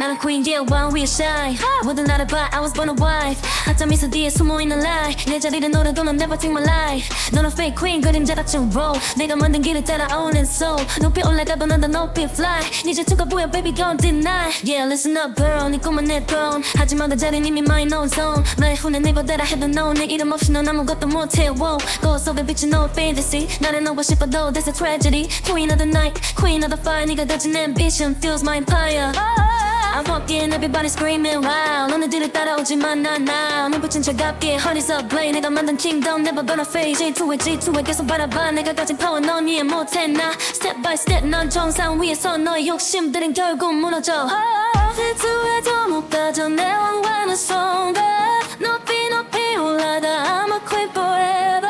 나는 queen yeah 왕 위에 shine 모든 나를 봐 I was born a wife 하자 미소 뒤에 숨어있는 lie 내 자리를 노려도 넌 never take my life 너는 fake queen 그림자같은 roll 내가 만든 길을 따라오는 soul 높이 올라가도 난 더 높이 fly 네 질투가 보여 baby don't deny Yeah listen up girl 네 꿈은 내 throne 하지만 그 자리는 이미 my known zone 나의 후회 never that I have known 내 이름 없이 넌 아무것도 못해 wow 거울 속에 비친 no fantasy 나를 넣고 싶어도 that's a tragedy Queen of the night Queen of the fire 네가 가진 ambition fuels my empire I walk in everybody screaming wow 너네들을 따라오지만 난 now 눈빛은 차갑게 heart is a blade 내가 만든 kingdom never gonna fade G2에 G2에 계속 바라봐 내가 가진 power 넌 이해 못해 나 step by step 난 정상 위에서 너의 욕심들은 결국 무너져 질투에도 못 가져 내 왕관은 손가 높이 높이 올라가 I'm a queen forever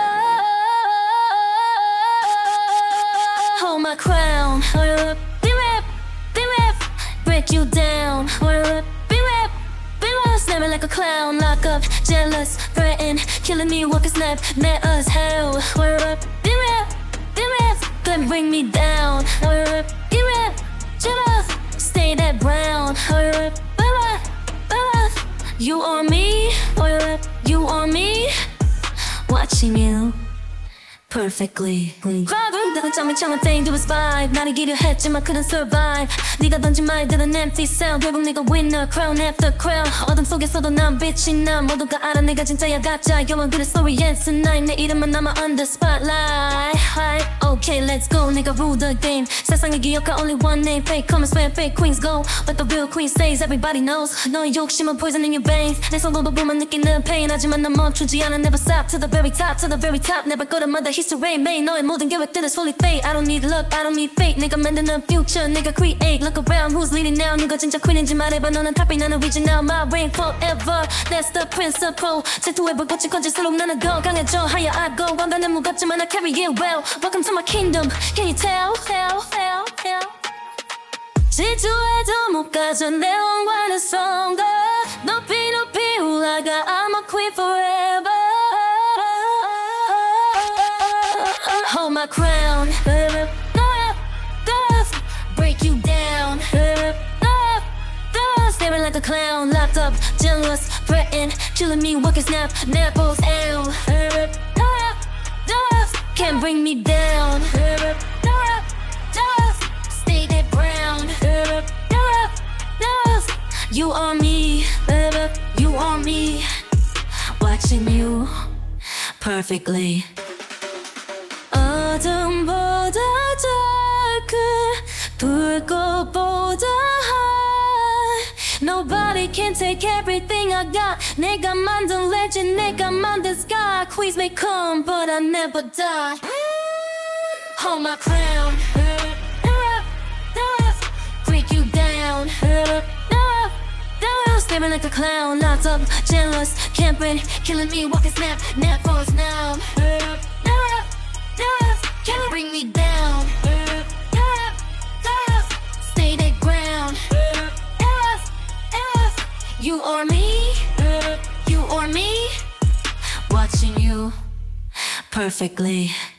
Hold my crown break you down be rap snap me like a clown lock up jealous threaten killing me walk a snap let us hell be rap then bring me down be rap stay that brown you on me you on me watching you perfectly 나는 짱미창한 thing to survive 나를 기려 했지만 couldn't survive 네가 던진 말들은 empty sound 결국 네가 winner crown after crown 어둠 속에서도 난 빛이 나 모두가 알아 내가 진짜야 가짜 영원 그래 story ends tonight 내 이름은 남아 under spotlight okay let's go 네가 rule the game 세상에 기억할 only one name fake comments where fake queens go but the real queen stays everybody knows 너의 욕심은 poison in your veins 내 손으로 보면 느끼는 pain 하지만 난 멈추지 않아 never stop to the very top never go to mother history made 너의 모든 계획들은 solid fate I don't need luck I don't need fate 내가 만드는 future 내가 create look around who's leading now 누가 진짜 queen인지 말해봐 너는 top 나는 original my reign forever that's the principle 질투에 불꽃이 커질수록 나는 더 강해져 higher I go 왕관은 무겁지만 I carry it well welcome to my kingdom can you tell 질투에도 못 가져 내 왕관은 손가 높이 높이 올라가 I'm a queen forever Hold my crown break you down staring like a clown locked up jealous threaten killing me walking snap nipples out can't bring me down stay that brown you on me watching you perfectly 어둠보다 darker 불꽃보다 high Nobody can take everything I got 내가 만든 legend 내가 만든 sky Queens may come but I never die Hold my crown break you down staring like a clown locked up jealous can't breathe killing me walking snap nipples now can't bring me down stay that ground you or me watching you perfectly